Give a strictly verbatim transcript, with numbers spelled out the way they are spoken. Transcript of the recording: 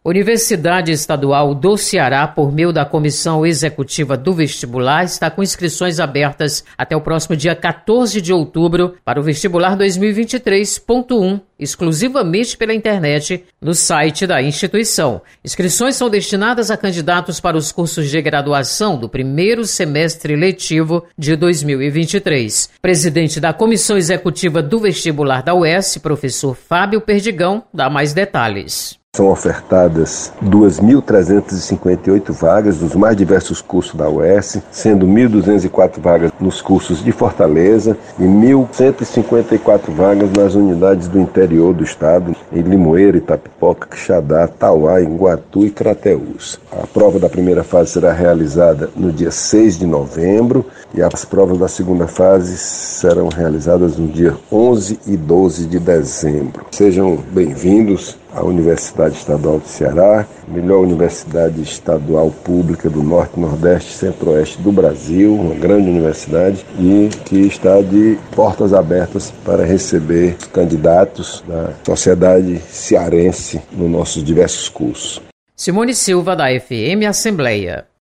Universidade Estadual do Ceará, por meio da Comissão Executiva do Vestibular, está com inscrições abertas até o próximo dia quatorze de outubro para o Vestibular dois mil e vinte e três ponto um, exclusivamente pela internet, no site da instituição. Inscrições são destinadas a candidatos para os cursos de graduação do primeiro semestre letivo de dois mil e vinte e três. Presidente da Comissão Executiva do Vestibular da U E S, professor Fábio Perdigão, dá mais detalhes. São ofertadas duas mil trezentas e cinquenta e oito vagas nos mais diversos cursos da U E S, sendo mil duzentas e quatro vagas nos cursos de Fortaleza e mil cento e cinquenta e quatro vagas nas unidades do interior do estado, em Limoeiro, Itapipoca, Quixadá, Tauá, Iguatu e Crateús. A prova da primeira fase será realizada no dia seis de novembro e as provas da segunda fase serão realizadas no dia onze e doze de dezembro. Sejam bem-vindos à Universidade Estadual do Ceará, melhor universidade estadual pública do Norte, Nordeste e Centro-Oeste do Brasil, uma grande universidade e que está de portas abertas para receber candidatos da sociedade cearense nos nossos diversos cursos. Simone Silva, da F M Assembleia.